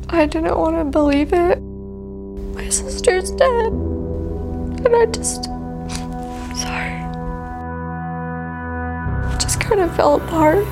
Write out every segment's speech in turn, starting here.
I didn't want to believe it. My sister's dead. And I just... Sorry. Just kind of fell apart.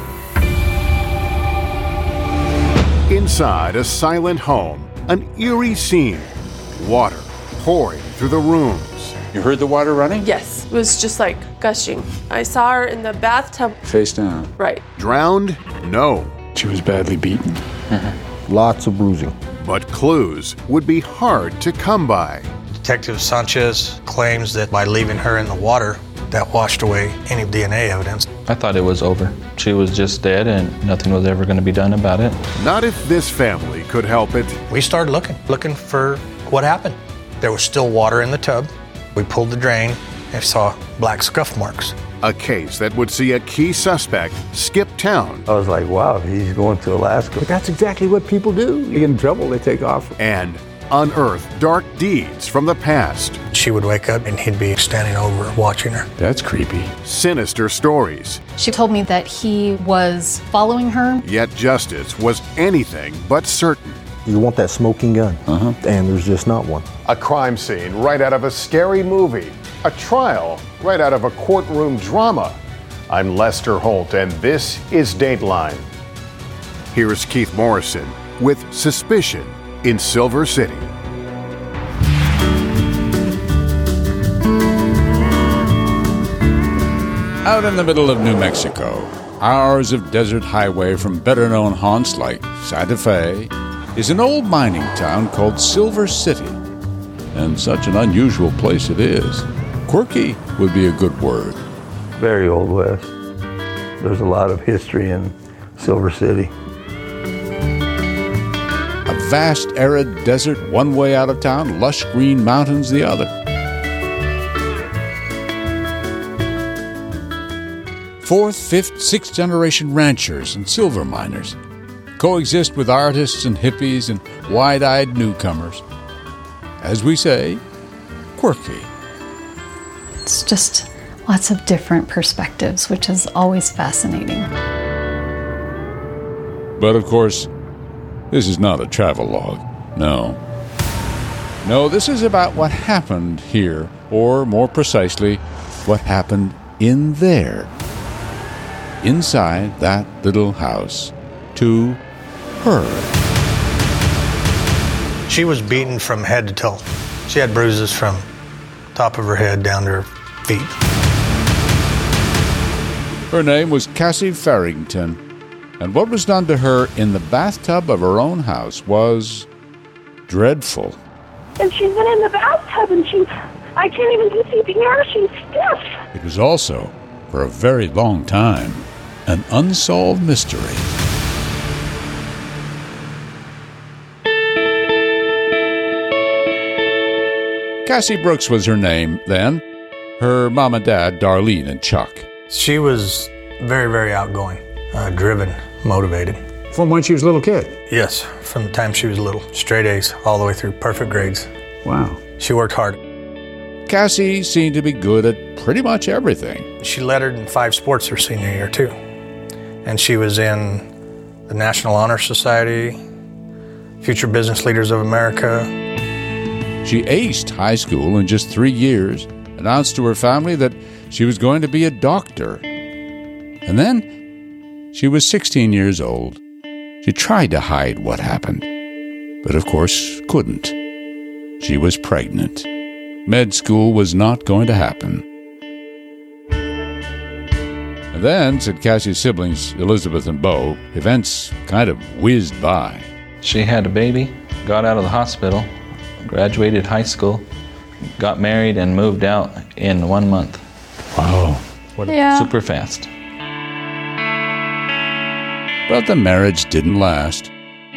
Inside a silent home, an eerie scene. Water pouring through the rooms. You heard the water running? Yes, it was just like gushing. I saw her in the bathtub. Face down. Right. Drowned? No. She was badly beaten. Lots of bruising. But clues would be hard to come by. Detective Sanchez claims that by leaving her in the water, that washed away any DNA evidence. I thought it was over. She was just dead and nothing was ever going to be done about it. Not if this family could help it. We started looking for what happened. There was still water in the tub. We pulled the drain and saw black scuff marks. A case that would see a key suspect skip town. I was like, wow, he's going to Alaska. But that's exactly what people do. You get in trouble, they take off. And unearth dark deeds from the past. She would wake up and he'd be standing over watching her. That's creepy. Sinister stories. She told me that he was following her. Yet justice was anything but certain. You want that smoking gun, and there's just not one. A crime scene right out of a scary movie. A trial right out of a courtroom drama. I'm Lester Holt, and this is Dateline. Here's Keith Morrison with Suspicion in Silver City. Out in the middle of New Mexico, hours of desert highway from better-known haunts like Santa Fe, is an old mining town called Silver City. And such an unusual place it is. Quirky would be a good word. Very Old West. There's a lot of history in Silver City. A vast arid desert one way out of town, lush green mountains the other. Fourth, fifth, sixth generation ranchers and silver miners coexist with artists and hippies and wide-eyed newcomers. As we say, quirky. It's just lots of different perspectives, which is always fascinating. But of course, this is not a travelogue. No. No, this is about what happened here, or more precisely, what happened in there. Inside that little house. To her. She was beaten from head to toe. She had bruises from top of her head down to her feet. Her name was Cassie Farrington, and what was done to her in the bathtub of her own house was dreadful. And she's been in the bathtub and I can't even do CPR, she's stiff. It was also, for a very long time, an unsolved mystery. Cassie Brooks was her name then. Her mom and dad, Darlene and Chuck. She was very, very outgoing, driven, motivated. From when she was a little kid? Yes, from the time she was little. Straight A's all the way through, perfect grades. Wow. She worked hard. Cassie seemed to be good at pretty much everything. She lettered in 5 sports her senior year, too. And she was in the National Honor Society, Future Business Leaders of America. She aced high school in just 3 years, announced to her family that she was going to be a doctor. And then she was 16 years old. She tried to hide what happened, but of course couldn't. She was pregnant. Med school was not going to happen. And then, said Cassie's siblings, Elizabeth and Bo, events kind of whizzed by. She had a baby, got out of the hospital, graduated high school, got married, and moved out in 1 month. Wow. Super fast. But the marriage didn't last.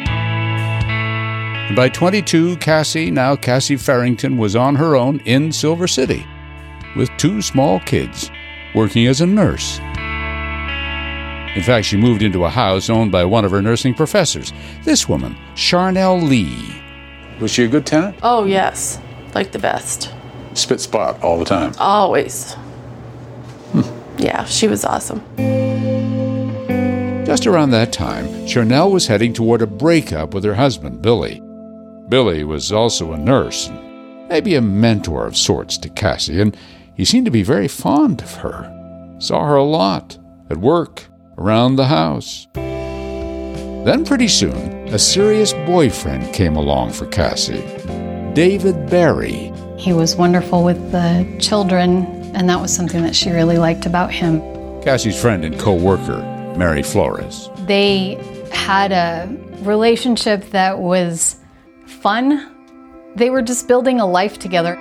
And by 22, now Cassie Farrington, was on her own in Silver City with 2 small kids, working as a nurse. In fact, she moved into a house owned by one of her nursing professors, this woman, Charnel Lee. Was she a good tenant? Oh, yes. Like the best. Spit spot all the time. Always. Yeah, she was awesome. Just around that time, Charnel was heading toward a breakup with her husband, Billy. Billy was also a nurse, and maybe a mentor of sorts to Cassie, and he seemed to be very fond of her. Saw her a lot, at work, around the house. Then pretty soon, a serious boyfriend came along for Cassie, David Barry. He was wonderful with the children, and that was something that she really liked about him. Cassie's friend and co-worker, Mary Flores. They had a relationship that was fun. They were just building a life together.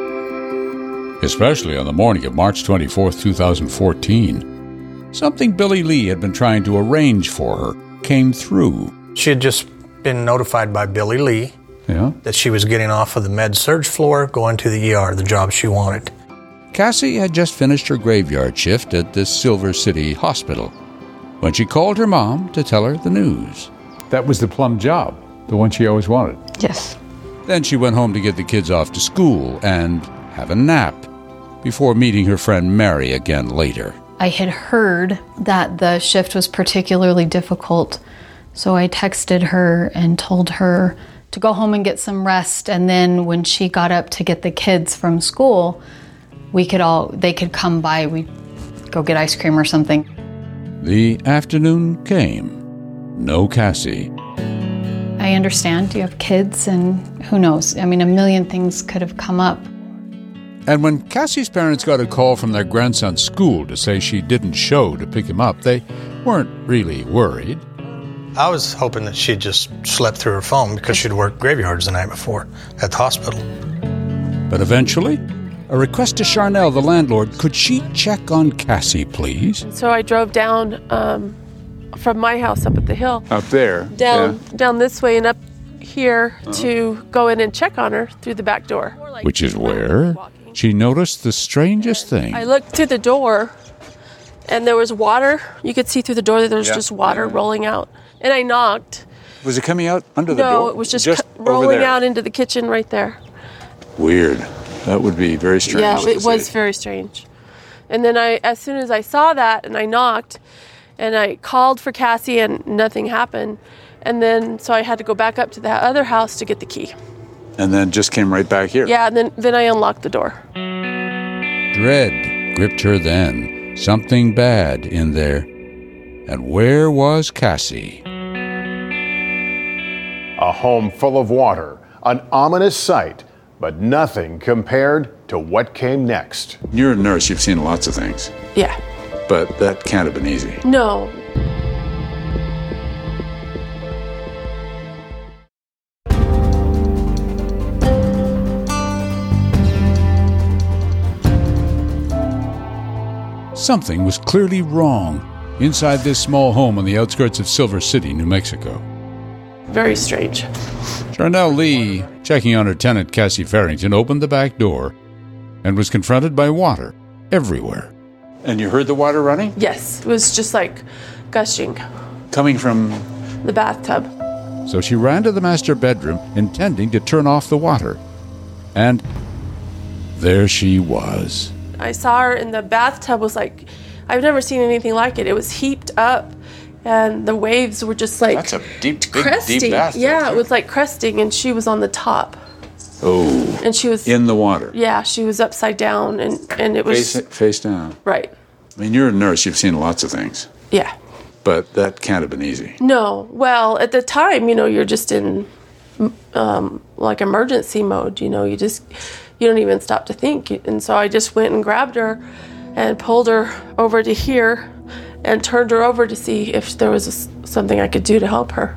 Especially on the morning of March 24th, 2014. Something Billy Lee had been trying to arrange for her came through. She had just been notified by Billy Lee that she was getting off of the med-surg floor, going to the ER, the job she wanted. Cassie had just finished her graveyard shift at the Silver City Hospital when she called her mom to tell her the news. That was the plum job, the one she always wanted. Yes. Then she went home to get the kids off to school and have a nap before meeting her friend Mary again later. I had heard that the shift was particularly difficult, so I texted her and told her to go home and get some rest, and then when she got up to get the kids from school, they could come by, we'd go get ice cream or something. The afternoon came. No Cassie. I understand you have kids, and who knows? I mean, a million things could have come up. And when Cassie's parents got a call from their grandson's school to say she didn't show to pick him up, they weren't really worried. I was hoping that she'd just slept through her phone because she'd worked graveyards the night before at the hospital. But eventually, a request to Charnel, the landlord, could she check on Cassie, please? So I drove down from my house up at the hill. Up there? Down this way and up here to go in and check on her through the back door. Which is where she noticed the strangest thing. I looked through the door and there was water. You could see through the door that there was just water rolling out. And I knocked. Was it coming out under the door? No, it was just rolling out into the kitchen right there. Weird. That would be very strange. Yeah, it was very strange. And then as soon as I saw that and I knocked and I called for Cassie and nothing happened. And then, so I had to go back up to that other house to get the key. And then just came right back here? Yeah, and then I unlocked the door. Dread gripped her then. Something bad in there. And where was Cassie? A home full of water, an ominous sight, but nothing compared to what came next. You're a nurse, you've seen lots of things. Yeah. But that can't have been easy. No. Something was clearly wrong inside this small home on the outskirts of Silver City, New Mexico. Very strange. Charnel Lee, checking on her tenant Cassie Farrington, opened the back door and was confronted by water everywhere. And you heard the water running? Yes, it was just like gushing. Coming from? The bathtub. So she ran to the master bedroom, intending to turn off the water. And there she was. I saw her in the bathtub was like, I've never seen anything like it. It was heaped up and the waves were just like... That's a deep cresting. bathtub. Yeah, it was like cresting and she was on the top. Oh. And she was... In the water. Yeah, she was upside down and it was... Face down. Right. I mean, you're a nurse, you've seen lots of things. Yeah. But that can't have been easy. No. Well, at the time, you're just in like emergency mode, you don't even stop to think. And so I just went and grabbed her and pulled her over to here and turned her over to see if there was something I could do to help her.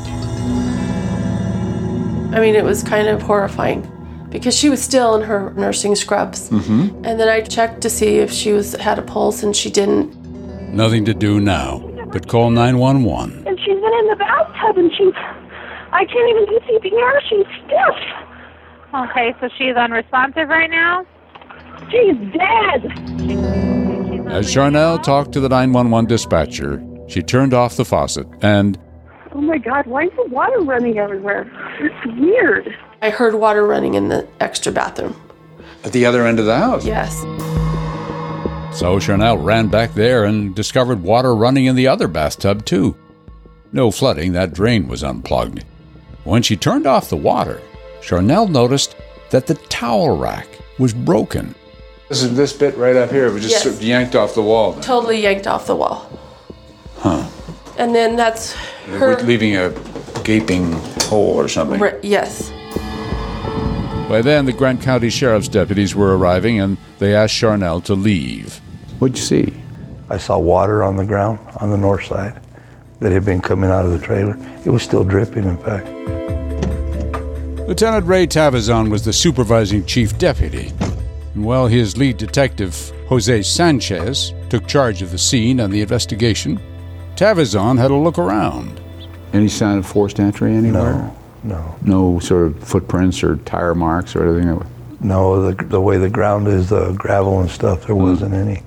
I mean, it was kind of horrifying because she was still in her nursing scrubs. Mm-hmm. And then I checked to see if she had a pulse and she didn't. Nothing to do now but call 911. And she's been in the bathtub and I can't even do CPR. She's stiff. Okay, so she's unresponsive right now? She's dead. As Charnel talked to the 911 dispatcher, she turned off the faucet and... Oh my God, why is the water running everywhere? It's weird. I heard water running in the extra bathroom. At the other end of the house? Yes. So Charnel ran back there and discovered water running in the other bathtub, too. No flooding, that drain was unplugged. When she turned off the water, Charnel noticed that the towel rack was broken. This is this bit right up here. It was just sort of yanked off the wall. Then. Totally yanked off the wall. Huh. And then that's her... Leaving a gaping hole or something. Yes. By then, the Grant County Sheriff's deputies were arriving, and they asked Charnel to leave. What'd you see? I saw water on the ground on the north side that had been coming out of the trailer. It was still dripping, in fact. Lieutenant Ray Tavazon was the supervising chief deputy. And while his lead detective, Jose Sanchez, took charge of the scene and the investigation, Tavazon had a look around. Any sign of forced entry anywhere? No. No sort of footprints or tire marks or anything? No, the way the ground is, the gravel and stuff, there wasn't any.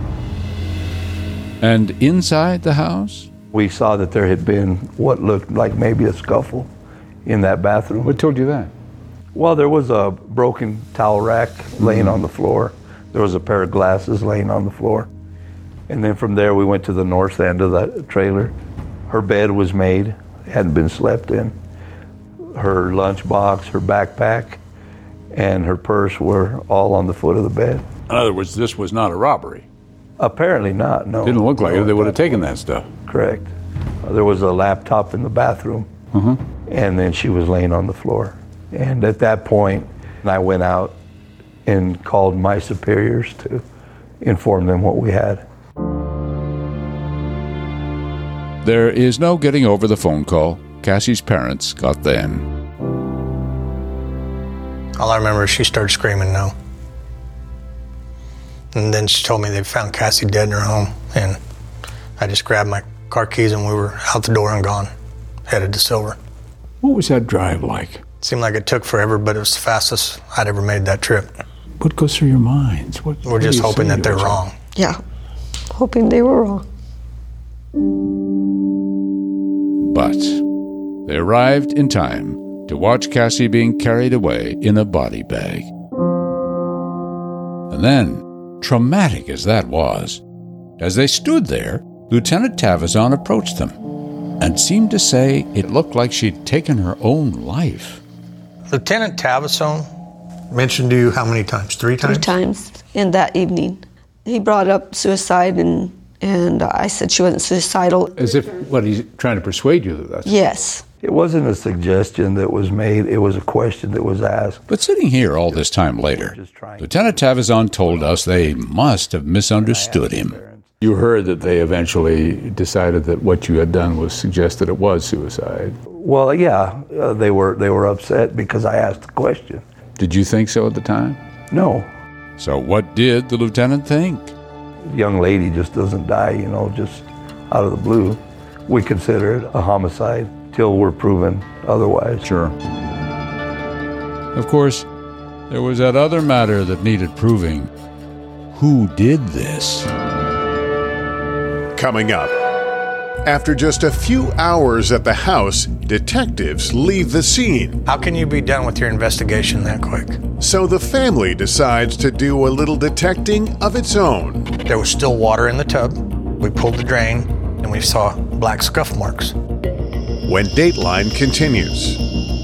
And inside the house? We saw that there had been what looked like maybe a scuffle in that bathroom. What told you that? Well, there was a broken towel rack laying on the floor. There was a pair of glasses laying on the floor. And then from there, we went to the north end of that trailer. Her bed was made, hadn't been slept in. Her lunchbox, her backpack, and her purse were all on the foot of the bed. In other words, this was not a robbery. Apparently not, no. Didn't look like it. They would have taken that stuff. Correct. There was a laptop in the bathroom, and then she was laying on the floor. And at that point, I went out and called my superiors to inform them what we had. There is no getting over the phone call Cassie's parents got then. All I remember is she started screaming no. And then she told me they found Cassie dead in her home. And I just grabbed my car keys and we were out the door and gone, headed to Silver. What was that drive like? It seemed like it took forever, but it was the fastest I'd ever made that trip. What goes through your minds? We're just hoping that they're wrong. Yeah, hoping they were wrong. But they arrived in time to watch Cassie being carried away in a body bag. And then, traumatic as that was, as they stood there, Lieutenant Tavazon approached them and seemed to say it looked like she'd taken her own life. Lieutenant Tavazon mentioned to you how many times? 3 times? 3 times in that evening. He brought up suicide, and I said she wasn't suicidal. As if, what, he's trying to persuade you that that's... Yes. It wasn't a suggestion that was made, it was a question that was asked. But sitting here all this time later, Lieutenant Tavazon told us they must have misunderstood him. You heard that they eventually decided that what you had done was suggest that it was suicide. Well, yeah, they were upset because I asked the question. Did you think so at the time? No. So what did the lieutenant think? Young lady just doesn't die, just out of the blue. We consider it a homicide till we're proven otherwise. Sure. Of course, there was that other matter that needed proving. Who did this? Coming up. After just a few hours at the house, detectives leave the scene. How can you be done with your investigation that quick? So the family decides to do a little detecting of its own. There was still water in the tub. We pulled the drain, and we saw black scuff marks. When Dateline continues.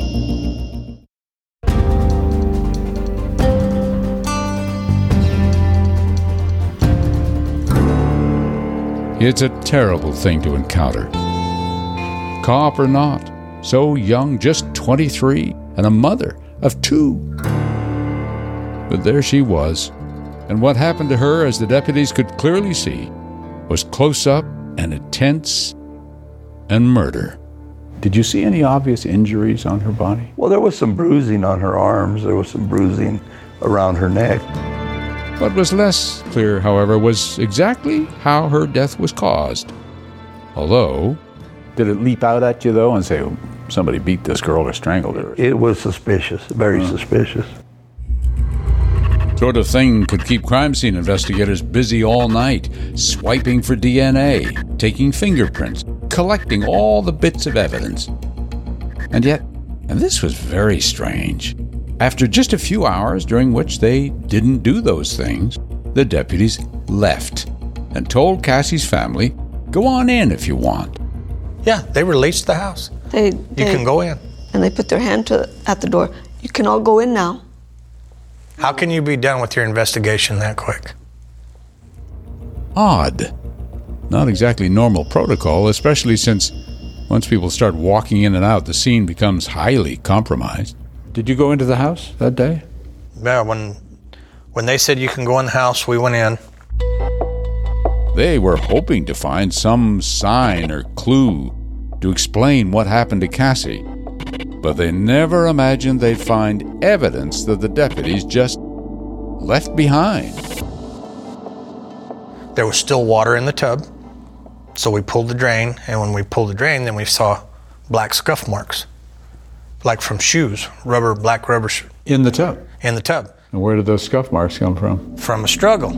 It's a terrible thing to encounter. Cop or not, so young, just 23, and a mother of 2. But there she was, and what happened to her, as the deputies could clearly see, was close up and intense and murder. Did you see any obvious injuries on her body? Well, there was some bruising on her arms. There was some bruising around her neck. What was less clear, however, was exactly how her death was caused. Although... Did it leap out at you, though, and say, oh, somebody beat this girl or strangled her? It was suspicious, very suspicious. Sort of thing could keep crime scene investigators busy all night, swiping for DNA, taking fingerprints, collecting all the bits of evidence. And yet, and this was very strange, after just a few hours during which they didn't do those things, the deputies left and told Cassie's family, "Go on in if you want." Yeah, they released the house. You can go in. And they put their hand at the door. "You can all go in now." How can you be done with your investigation that quick? Odd. Not exactly normal protocol, especially since once people start walking in and out, the scene becomes highly compromised. Did you go into the house that day? Yeah, when they said you can go in the house, we went in. They were hoping to find some sign or clue to explain what happened to Cassie, but they never imagined they'd find evidence that the deputies just left behind. There was still water in the tub, so we pulled the drain, and when we pulled the drain, then we saw black scuff marks, like from shoes, black rubber shoes. In the tub? In the tub. And where did those scuff marks come from? From a struggle.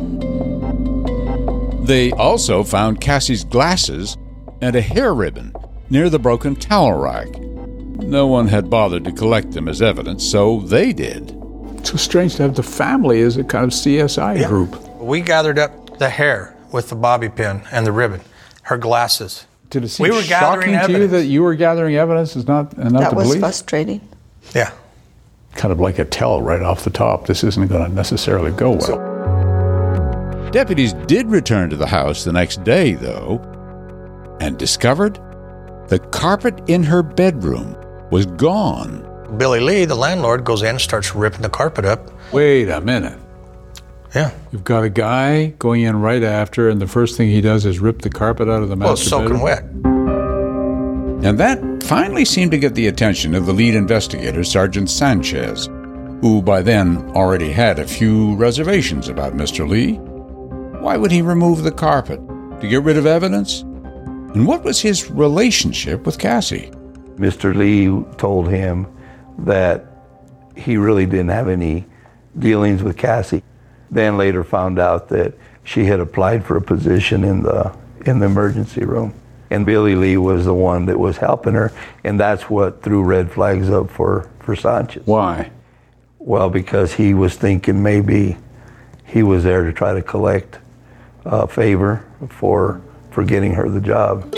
They also found Cassie's glasses and a hair ribbon near the broken towel rack. No one had bothered to collect them as evidence, so they did. It's so strange to have the family as a kind of CSI group. We gathered up the hair with the bobby pin and the ribbon, her glasses. Did it seem shocking to you that you were gathering evidence is not enough to believe? That was frustrating. Yeah. Kind of like a tell right off the top. This isn't going to necessarily go well. Deputies did return to the house the next day, though, and discovered the carpet in her bedroom was gone. Billy Lee, the landlord, goes in and starts ripping the carpet up. Wait a minute. Yeah. You've got a guy going in right after, and the first thing he does is rip the carpet out of the master bedroom? Well, it's soaking wet. And that finally seemed to get the attention of the lead investigator, Sergeant Sanchez, who by then already had a few reservations about Mr. Lee. Why would he remove the carpet? To get rid of evidence? And what was his relationship with Cassie? Mr. Lee told him that he really didn't have any dealings with Cassie. Then later found out that she had applied for a position in the emergency room. And Billy Lee was the one that was helping her, and that's what threw red flags up for Sanchez. Why? Well, because he was thinking maybe he was there to try to collect a favor for getting her the job.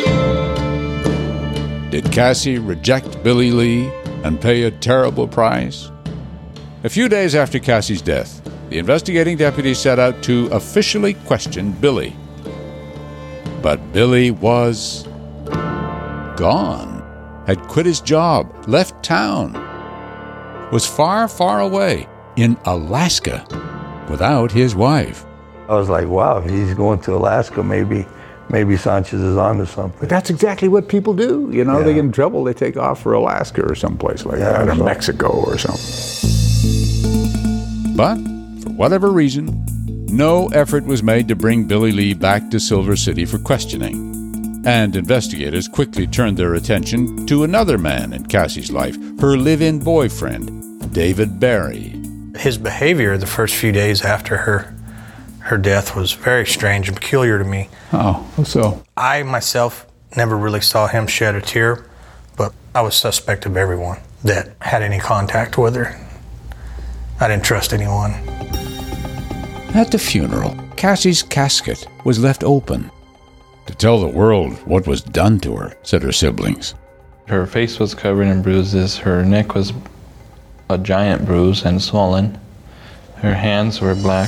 Did Cassie reject Billy Lee and pay a terrible price? A few days after Cassie's death, the investigating deputies set out to officially question Billy. But Billy was gone, had quit his job, left town, was far, far away in Alaska without his wife. I was like, wow, if he's going to Alaska, maybe Sanchez is onto something. But that's exactly what people do. You know, they get in trouble, they take off for Alaska or someplace like that, or Mexico or something. But, for whatever reason, no effort was made to bring Billy Lee back to Silver City for questioning. And investigators quickly turned their attention to another man in Cassie's life, her live-in boyfriend, David Barry. His behavior the first few days after her death was very strange and peculiar to me. Oh, so? I myself never really saw him shed a tear, but I was suspect of everyone that had any contact with her. I didn't trust anyone. At the funeral, Cassie's casket was left open to tell the world what was done to her, said her siblings. Her face was covered in bruises. Her neck was a giant bruise and swollen. Her hands were black.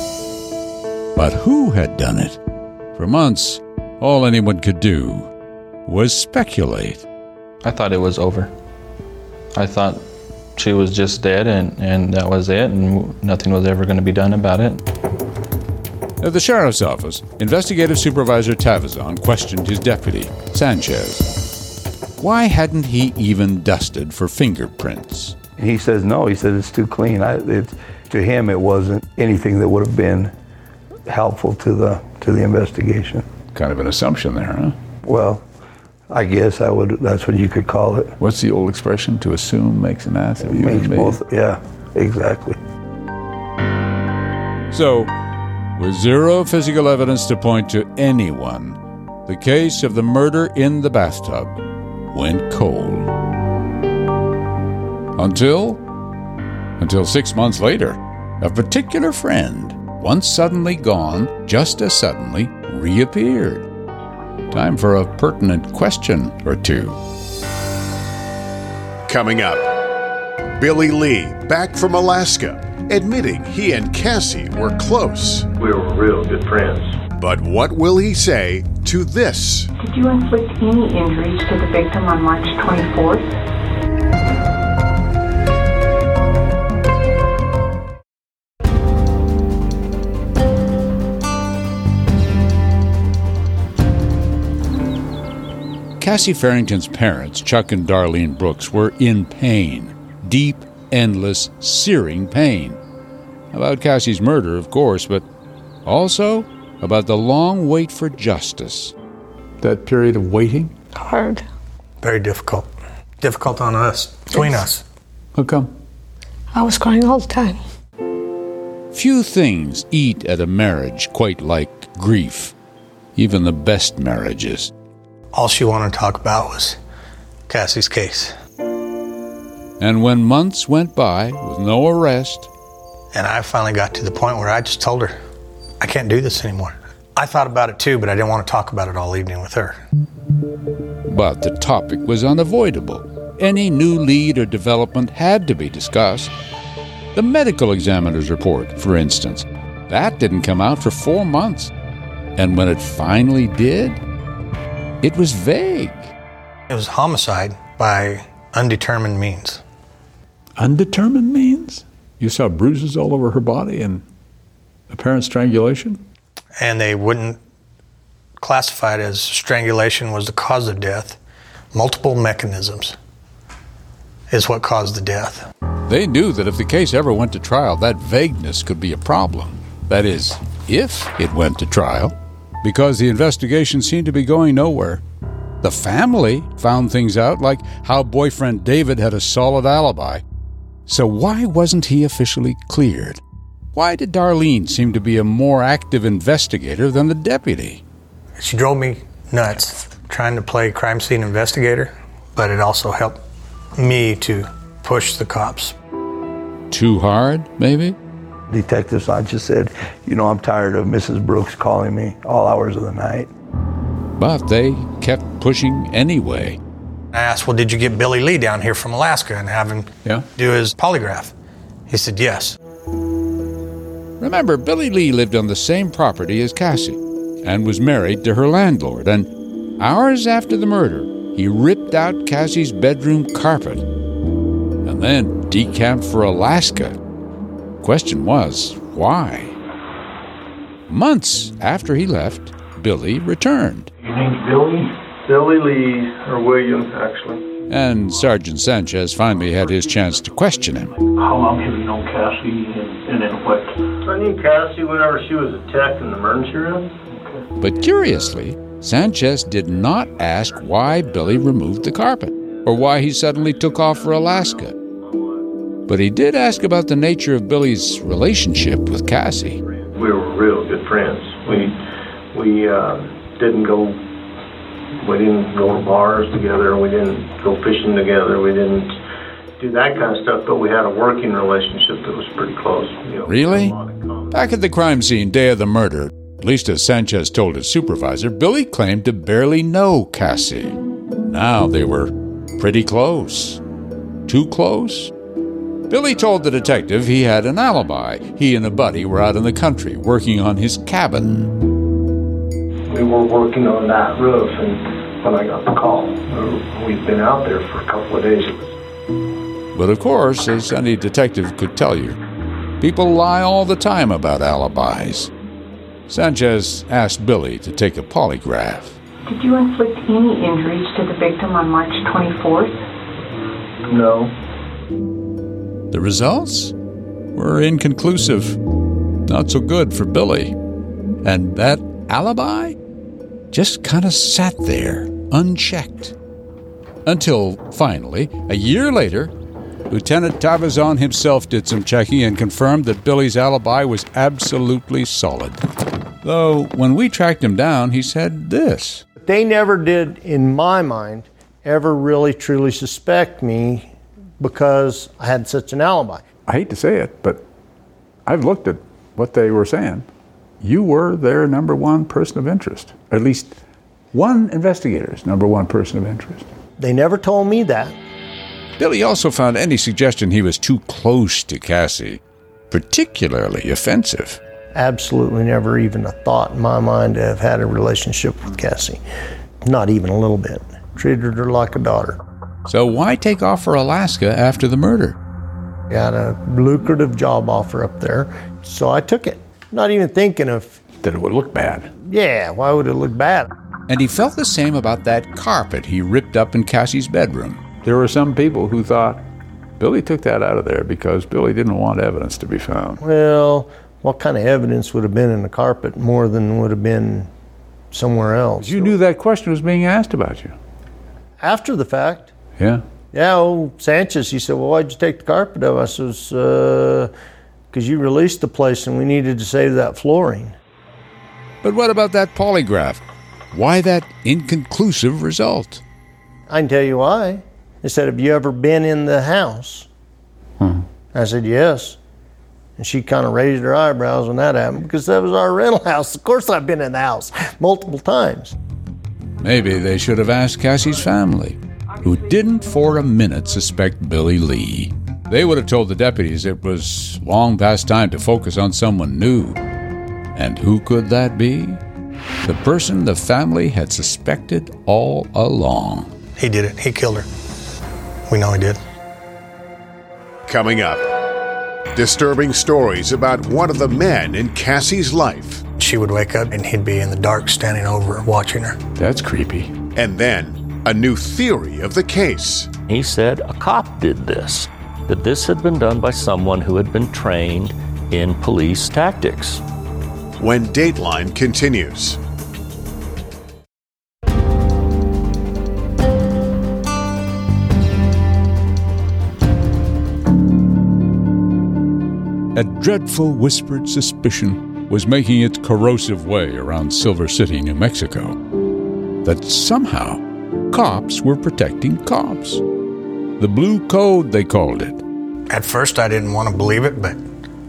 But who had done it? For months, all anyone could do was speculate. I thought it was over. I thought she was just dead and that was it, and nothing was ever going to be done about it. At the sheriff's office, investigative supervisor Tavazon questioned his deputy, Sanchez. Why hadn't he even dusted for fingerprints? He says no. He said it's too clean. To him, it wasn't anything that would have been helpful to the investigation. Kind of an assumption there, huh? Well, I guess that's what you could call it. What's the old expression? To assume makes an ass of you. Makes both, yeah, exactly. So, with zero physical evidence to point to anyone, the case of the murder in the bathtub went cold. Until 6 months later, a particular friend once suddenly gone, just as suddenly reappeared. Time for a pertinent question or two. Coming up, Billy Lee back from Alaska, admitting he and Cassie were close. We were real good friends. But what will he say to this? Did you inflict any injuries to the victim on March 24th? Cassie Farrington's parents, Chuck and Darlene Brooks, were in pain. Deep, endless, searing pain. About Cassie's murder, of course, but also about the long wait for justice. That period of waiting? Hard. Very difficult. Difficult on us, between us. How come? I was crying all the time. Few things eat at a marriage quite like grief, even the best marriages. All she wanted to talk about was Cassie's case. And when months went by with no arrest, and I finally got to the point where I just told her, I can't do this anymore. I thought about it too, but I didn't want to talk about it all evening with her. But the topic was unavoidable. Any new lead or development had to be discussed. The medical examiner's report, for instance, that didn't come out for 4 months. And when it finally did, it was vague. It was homicide by undetermined means. Undetermined means? You saw bruises all over her body and apparent strangulation? And they wouldn't classify it as strangulation was the cause of death. Multiple mechanisms is what caused the death. They knew that if the case ever went to trial, that vagueness could be a problem. That is, if it went to trial, because the investigation seemed to be going nowhere. The family found things out, like how boyfriend David had a solid alibi. So why wasn't he officially cleared? Why did Darlene seem to be a more active investigator than the deputy? She drove me nuts trying to play crime scene investigator, but it also helped me to push the cops. Too hard, maybe? Detective Sanchez said, I'm tired of Mrs. Brooks calling me all hours of the night. But they kept pushing anyway. I asked, well, did you get Billy Lee down here from Alaska and have him do his polygraph? He said, yes. Remember, Billy Lee lived on the same property as Cassie and was married to her landlord. And hours after the murder, he ripped out Cassie's bedroom carpet and then decamped for Alaska. Question was, why? Months after he left, Billy returned. Your name's Billy? Billy Lee, or William, actually. And Sergeant Sanchez finally had his chance to question him. How long have you known Cassie, and then what? I knew Cassie whenever she was attacked in the emergency room. Okay. But curiously, Sanchez did not ask why Billy removed the carpet, or why he suddenly took off for Alaska. But he did ask about the nature of Billy's relationship with Cassie. We were real good friends. We didn't go to bars together. We didn't go fishing together. We didn't do that kind of stuff, but we had a working relationship that was pretty close. Really? Back at the crime scene, day of the murder, at least as Sanchez told his supervisor, Billy claimed to barely know Cassie. Now they were pretty close. Too close? Billy told the detective he had an alibi. He and a buddy were out in the country working on his cabin. We were working on that roof, and when I got the call, we'd been out there for a couple of days. But of course, as any detective could tell you, people lie all the time about alibis. Sanchez asked Billy to take a polygraph. Did you inflict any injuries to the victim on March 24th? No. The results were inconclusive. Not so good for Billy. And that alibi just kind of sat there, unchecked. Until, finally, a year later, Lieutenant Tavazon himself did some checking and confirmed that Billy's alibi was absolutely solid. Though, when we tracked him down, he said this. They never did, in my mind, ever really truly suspect me because I had such an alibi. I hate to say it, but I've looked at what they were saying, you were their number one person of interest. At least one investigator's number one person of interest. They never told me that. Billy also found any suggestion he was too close to Cassie particularly offensive. Absolutely never even a thought in my mind to have had a relationship with Cassie. Not even a little bit. Treated her like a daughter. So why take off for Alaska after the murder? Got a lucrative job offer up there, so I took it. Not even thinking of... that it would look bad. Yeah, why would it look bad? And he felt the same about that carpet he ripped up in Cassie's bedroom. There were some people who thought Billy took that out of there because Billy didn't want evidence to be found. Well, what kind of evidence would have been in the carpet more than would have been somewhere else? You knew that question was being asked about you. After the fact. Yeah. Yeah, old Sanchez, he said, well, why'd you take the carpet out? I says, because you released the place and we needed to save that flooring. But what about that polygraph? Why that inconclusive result? I can tell you why. They said, have you ever been in the house? I said, yes. And she kind of raised her eyebrows when that happened because that was our rental house. Of course I've been in the house multiple times. Maybe they should have asked Cassie's family, who didn't for a minute suspect Billy Lee. They would have told the deputies it was long past time to focus on someone new. And who could that be? The person the family had suspected all along. He did it. He killed her. We know he did. Coming up, disturbing stories about one of the men in Cassie's life. She would wake up and he'd be in the dark standing over her, watching her. That's creepy. And then a new theory of the case. He said a cop did this, that this had been done by someone who had been trained in police tactics. When Dateline continues. A dreadful whispered suspicion was making its corrosive way around Silver City, New Mexico, that somehow cops were protecting cops. The Blue Code, they called it. At first, I didn't want to believe it, but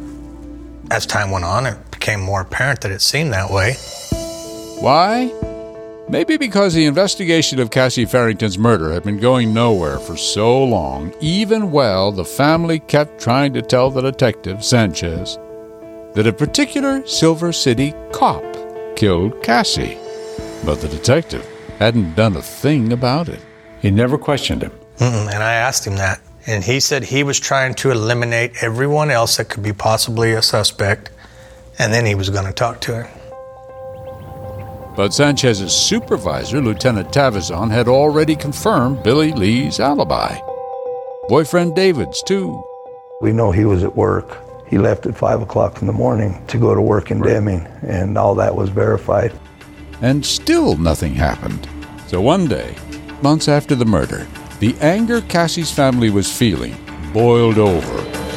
as time went on, it became more apparent that it seemed that way. Why? Maybe because the investigation of Cassie Farrington's murder had been going nowhere for so long, even while the family kept trying to tell the detective, Sanchez, that a particular Silver City cop killed Cassie. But the detective hadn't done a thing about it. He never questioned him. And I asked him that. And he said he was trying to eliminate everyone else that could be possibly a suspect, and then he was going to talk to her. But Sanchez's supervisor, Lieutenant Tavizon, had already confirmed Billy Lee's alibi. Boyfriend David's, too. We know he was at work. He left at 5 o'clock in the morning to go to work in Deming, and all that was verified. And still nothing happened. So one day, months after the murder, the anger Cassie's family was feeling boiled over.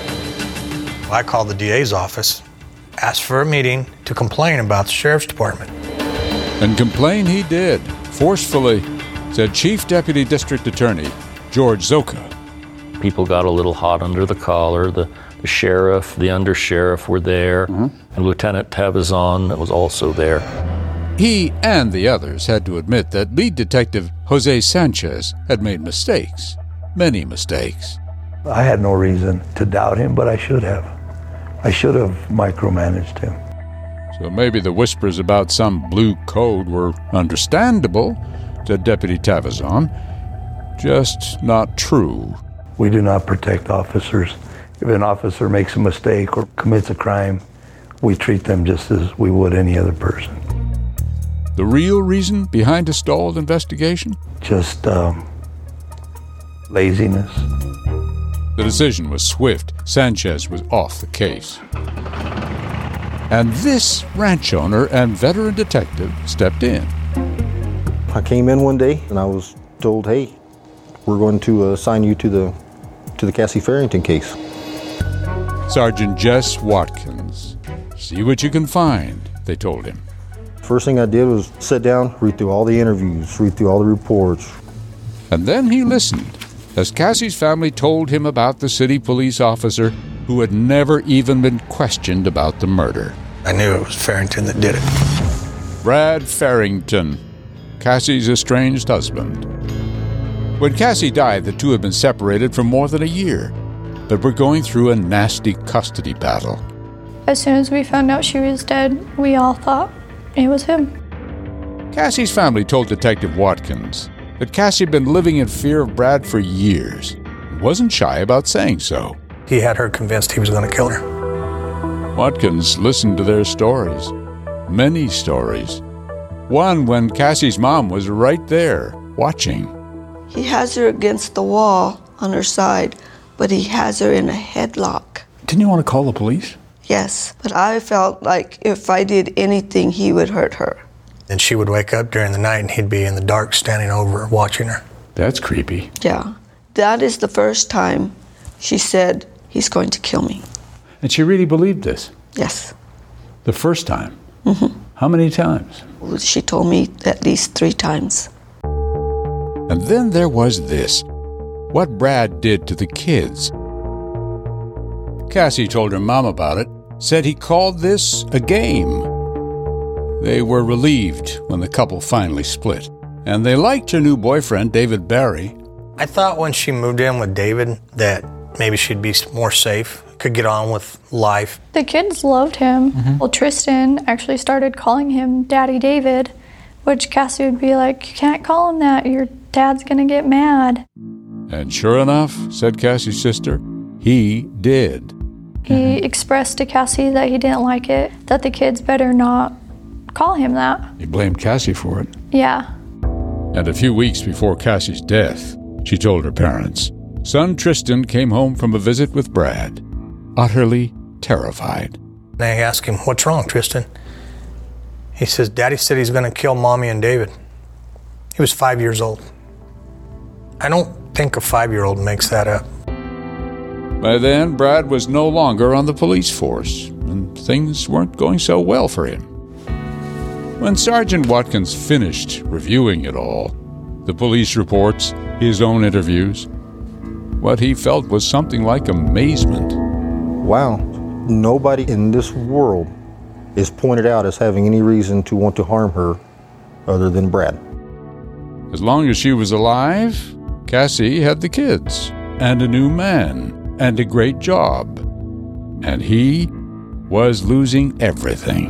I called the DA's office, asked for a meeting to complain about the sheriff's department. And complain he did, forcefully, said Chief Deputy District Attorney George Zoka. People got a little hot under the collar. The sheriff, the undersheriff were there, and Lieutenant Tavizon was also there. He and the others had to admit that lead detective Jose Sanchez had made mistakes, many mistakes. I had no reason to doubt him, but I should have. I should have micromanaged him. So maybe the whispers about some blue code were understandable, said Deputy Tavizon, just not true. We do not protect officers. If an officer makes a mistake or commits a crime, we treat them just as we would any other person. The real reason behind a stalled investigation? Just laziness. The decision was swift. Sanchez was off the case. And this ranch owner and veteran detective stepped in. I came in one day and I was told, hey, we're going to assign you to the Cassie Farrington case. Sergeant Jess Watkins. See what you can find, they told him. First thing I did was sit down, read through all the interviews, read through all the reports. And then he listened as Cassie's family told him about the city police officer who had never even been questioned about the murder. I knew it was Farrington that did it. Brad Farrington, Cassie's estranged husband. When Cassie died, the two had been separated for more than a year, but were going through a nasty custody battle. As soon as we found out she was dead, we all thought it was him. Cassie's family told Detective Watkins that Cassie had been living in fear of Brad for years and wasn't shy about saying so. He had her convinced he was going to kill her. Watkins listened to their stories, many stories. One when Cassie's mom was right there, watching. He has her against the wall on her side, but he has her in a headlock. Didn't you want to call the police? Yes, but I felt like if I did anything, he would hurt her. And she would wake up during the night and he'd be in the dark standing over her, watching her. That's creepy. Yeah. That is the first time she said, he's going to kill me. And she really believed this? Yes. The first time? Mm-hmm. How many times? She told me at least 3 times. And then there was this, what Brad did to the kids. Cassie told her mom about it, said he called this a game. They were relieved when the couple finally split, and they liked her new boyfriend, David Barry. I thought when she moved in with David that maybe she'd be more safe, could get on with life. The kids loved him. Mm-hmm. Well, Tristan actually started calling him Daddy David, which Cassie would be like, you can't call him that, your dad's gonna get mad. And sure enough, said Cassie's sister, he did. He expressed to Cassie that he didn't like it, that the kids better not call him that. He blamed Cassie for it. Yeah. And a few weeks before Cassie's death, she told her parents, son Tristan came home from a visit with Brad, utterly terrified. They asked him, what's wrong, Tristan? He says, Daddy said he's going to kill Mommy and David. He was 5 years old. I don't think a 5-year-old makes that up. By then, Brad was no longer on the police force, and things weren't going so well for him. When Sergeant Watkins finished reviewing it all, the police reports, his own interviews, what he felt was something like amazement. Wow, nobody in this world is pointed out as having any reason to want to harm her other than Brad. As long as she was alive, Cassie had the kids, and a new man, and a great job. And he was losing everything.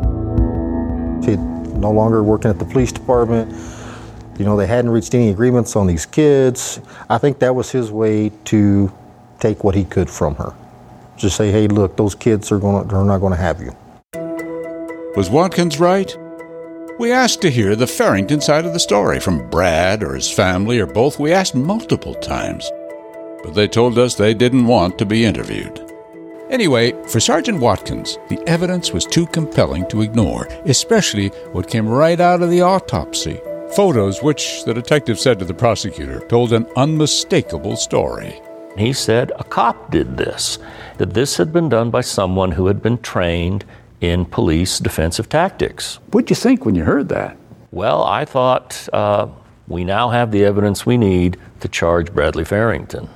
She's no longer working at the police department. You know, they hadn't reached any agreements on these kids. I think that was his way to take what he could from her. Just say, hey, look, those kids are not going to have you. Was Watkins right? We asked to hear the Farrington side of the story from Brad or his family or both. We asked multiple times, but they told us they didn't want to be interviewed. Anyway, for Sergeant Watkins, the evidence was too compelling to ignore, especially what came right out of the autopsy. Photos which, the detective said to the prosecutor, told an unmistakable story. He said a cop did this, that this had been done by someone who had been trained in police defensive tactics. What'd you think when you heard that? Well, I thought we now have the evidence we need to charge Bradley Farrington.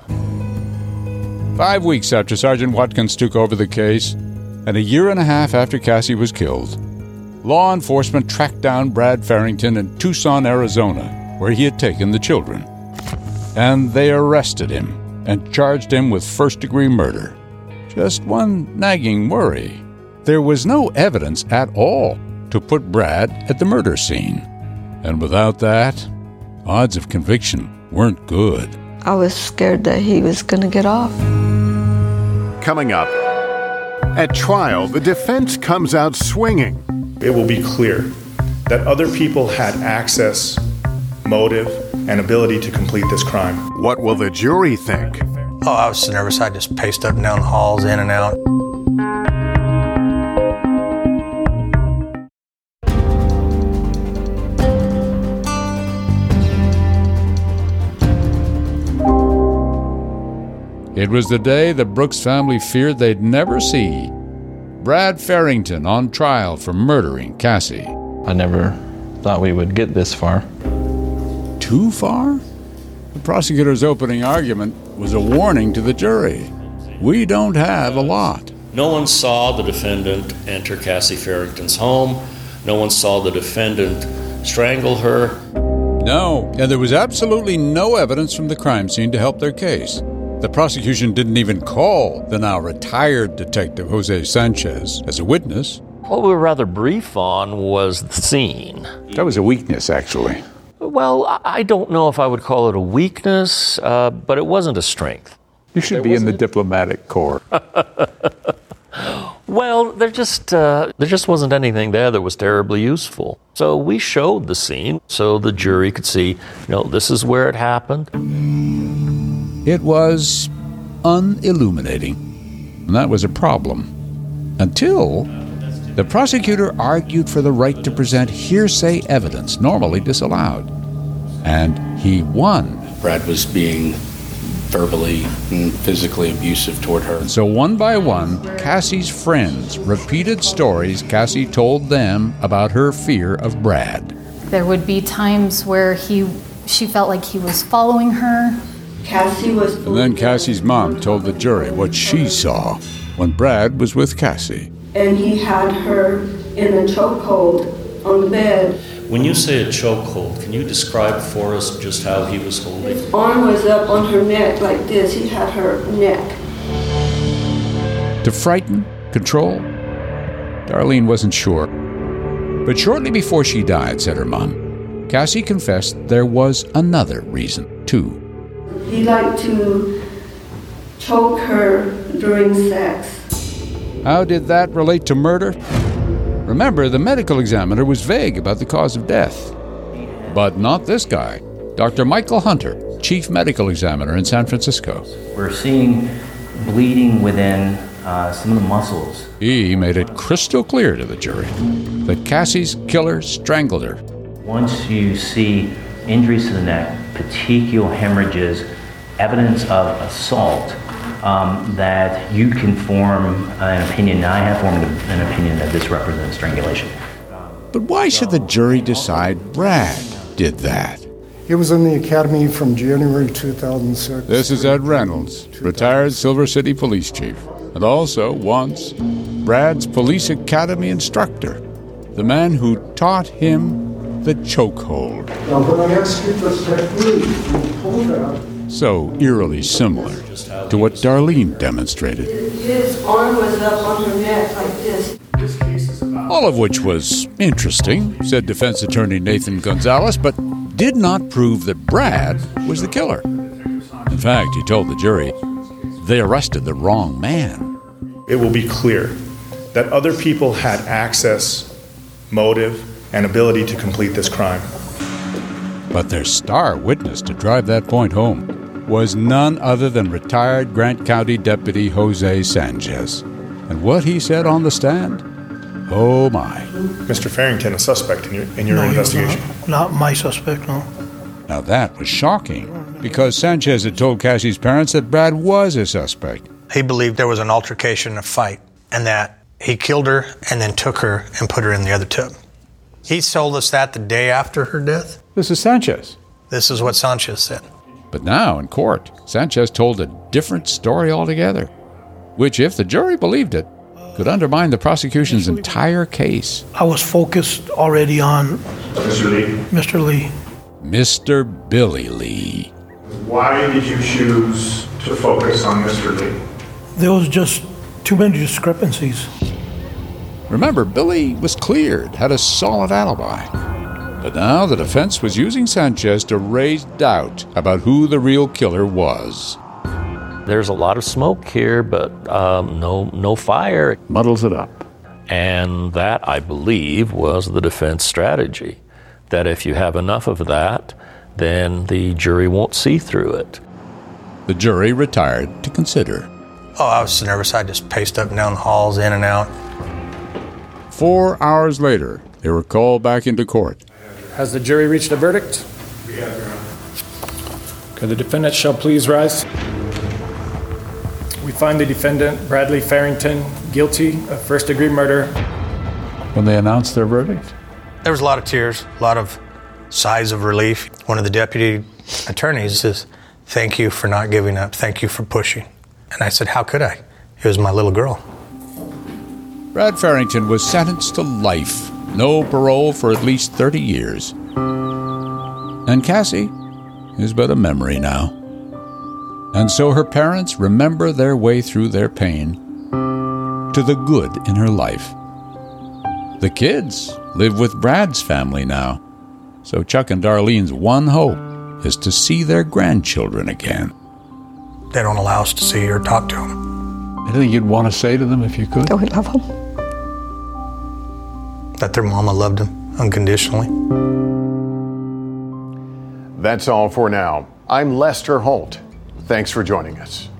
5 weeks after Sergeant Watkins took over the case, and a year and a half after Cassie was killed, law enforcement tracked down Brad Farrington in Tucson, Arizona, where he had taken the children. And they arrested him and charged him with first-degree murder. Just one nagging worry. There was no evidence at all to put Brad at the murder scene. And without that, odds of conviction weren't good. I was scared that he was going to get off. Coming up, at trial, the defense comes out swinging. It will be clear that other people had access, motive, and ability to complete this crime. What will the jury think? Oh, I was so nervous. I just paced up and down the halls, in and out. It was the day the Brooks family feared they'd never see. Brad Farrington on trial for murdering Cassie. I never thought we would get this far. Too far? The prosecutor's opening argument was a warning to the jury. we don't have a lot. No one saw the defendant enter Cassie Farrington's home. No one saw the defendant strangle her. No, and there was absolutely no evidence from the crime scene to help their case. The prosecution didn't even call the now retired detective Jose Sanchez as a witness. What we were rather brief on was the scene. That was a weakness, actually. Well, I don't know if I would call it a weakness, but it wasn't a strength. You should be in the diplomatic corps. Well, there just wasn't anything there that was terribly useful. So we showed the scene so the jury could see, this is where it happened. It was unilluminating, and that was a problem. Until the prosecutor argued for the right to present hearsay evidence normally disallowed. And he won. Brad was being verbally and physically abusive toward her. So one by one, Cassie's friends repeated stories Cassie told them about her fear of Brad. There would be times where she felt like he was following her. And then Cassie's mom told the jury what she saw when Brad was with Cassie. And he had her in a chokehold on the bed. When you say a chokehold, can you describe for us just how he was holding? His arm was up on her neck like this. He had her neck. To frighten, control? Darlene wasn't sure. But shortly before she died, said her mom, Cassie confessed there was another reason, too. He liked to choke her during sex. How did that relate to murder? Remember, the medical examiner was vague about the cause of death. But not this guy, Dr. Michael Hunter, chief medical examiner in San Francisco. We're seeing bleeding within some of the muscles. He made it crystal clear to the jury that Cassie's killer strangled her. Once you see injuries to the neck, petechial hemorrhages, evidence of assault, that you can form an opinion, and I have formed an opinion that this represents strangulation. But why should the jury decide Brad did that? He was in the academy from January 2006. This is Ed Reynolds, retired Silver City police chief, and also once Brad's police academy instructor, the man who taught him the chokehold. Now, when I asked you to step through, you pulled out. So eerily similar to what Darlene demonstrated. His arm was up on her neck like this. All of which was interesting, said defense attorney Nathan Gonzalez, but did not prove that Brad was the killer. In fact, he told the jury they arrested the wrong man. It will be clear that other people had access, motive, and ability to complete this crime. But their star witness to drive that point home was none other than retired Grant County Deputy Jose Sanchez. And what he said on the stand? Oh my. Mr. Farrington, a suspect in your investigation. Not my suspect, no. Now that was shocking, because Sanchez had told Cassie's parents that Brad was a suspect. He believed there was an altercation, a fight, and that he killed her and then took her and put her in the other tub. He told us that the day after her death. This is Sanchez. This is what Sanchez said. But now, in court, Sanchez told a different story altogether, which, if the jury believed it, could undermine the prosecution's entire case. I was focused already on Mr. Lee. Mr. Lee. Mr. Billy Lee. Why did you choose to focus on Mr. Lee? There was just too many discrepancies. Remember, Billy was cleared, had a solid alibi. But now the defense was using Sanchez to raise doubt about who the real killer was. There's a lot of smoke here, but no fire. Muddles it up. And that, I believe, was the defense strategy. That if you have enough of that, then the jury won't see through it. The jury retired to consider. Oh, I was so nervous. I just paced up and down the halls, in and out. 4 hours later, they were called back into court. Has the jury reached a verdict? We have, Your Honor. Could the defendant shall please rise? We find the defendant, Bradley Farrington, guilty of first-degree murder. When they announced their verdict? There was a lot of tears, a lot of sighs of relief. One of the deputy attorneys says, "Thank you for not giving up. Thank you for pushing." And I said, how could I? It was my little girl. Brad Farrington was sentenced to life, no parole for at least 30 years. And Cassie is but a memory now. And so her parents remember their way through their pain to the good in her life. The kids live with Brad's family now, so Chuck and Darlene's one hope is to see their grandchildren again. They don't allow us to see or talk to them. Anything you'd want to say to them if you could? That we love them. That their mama loved them unconditionally. That's all for now. I'm Lester Holt. Thanks for joining us.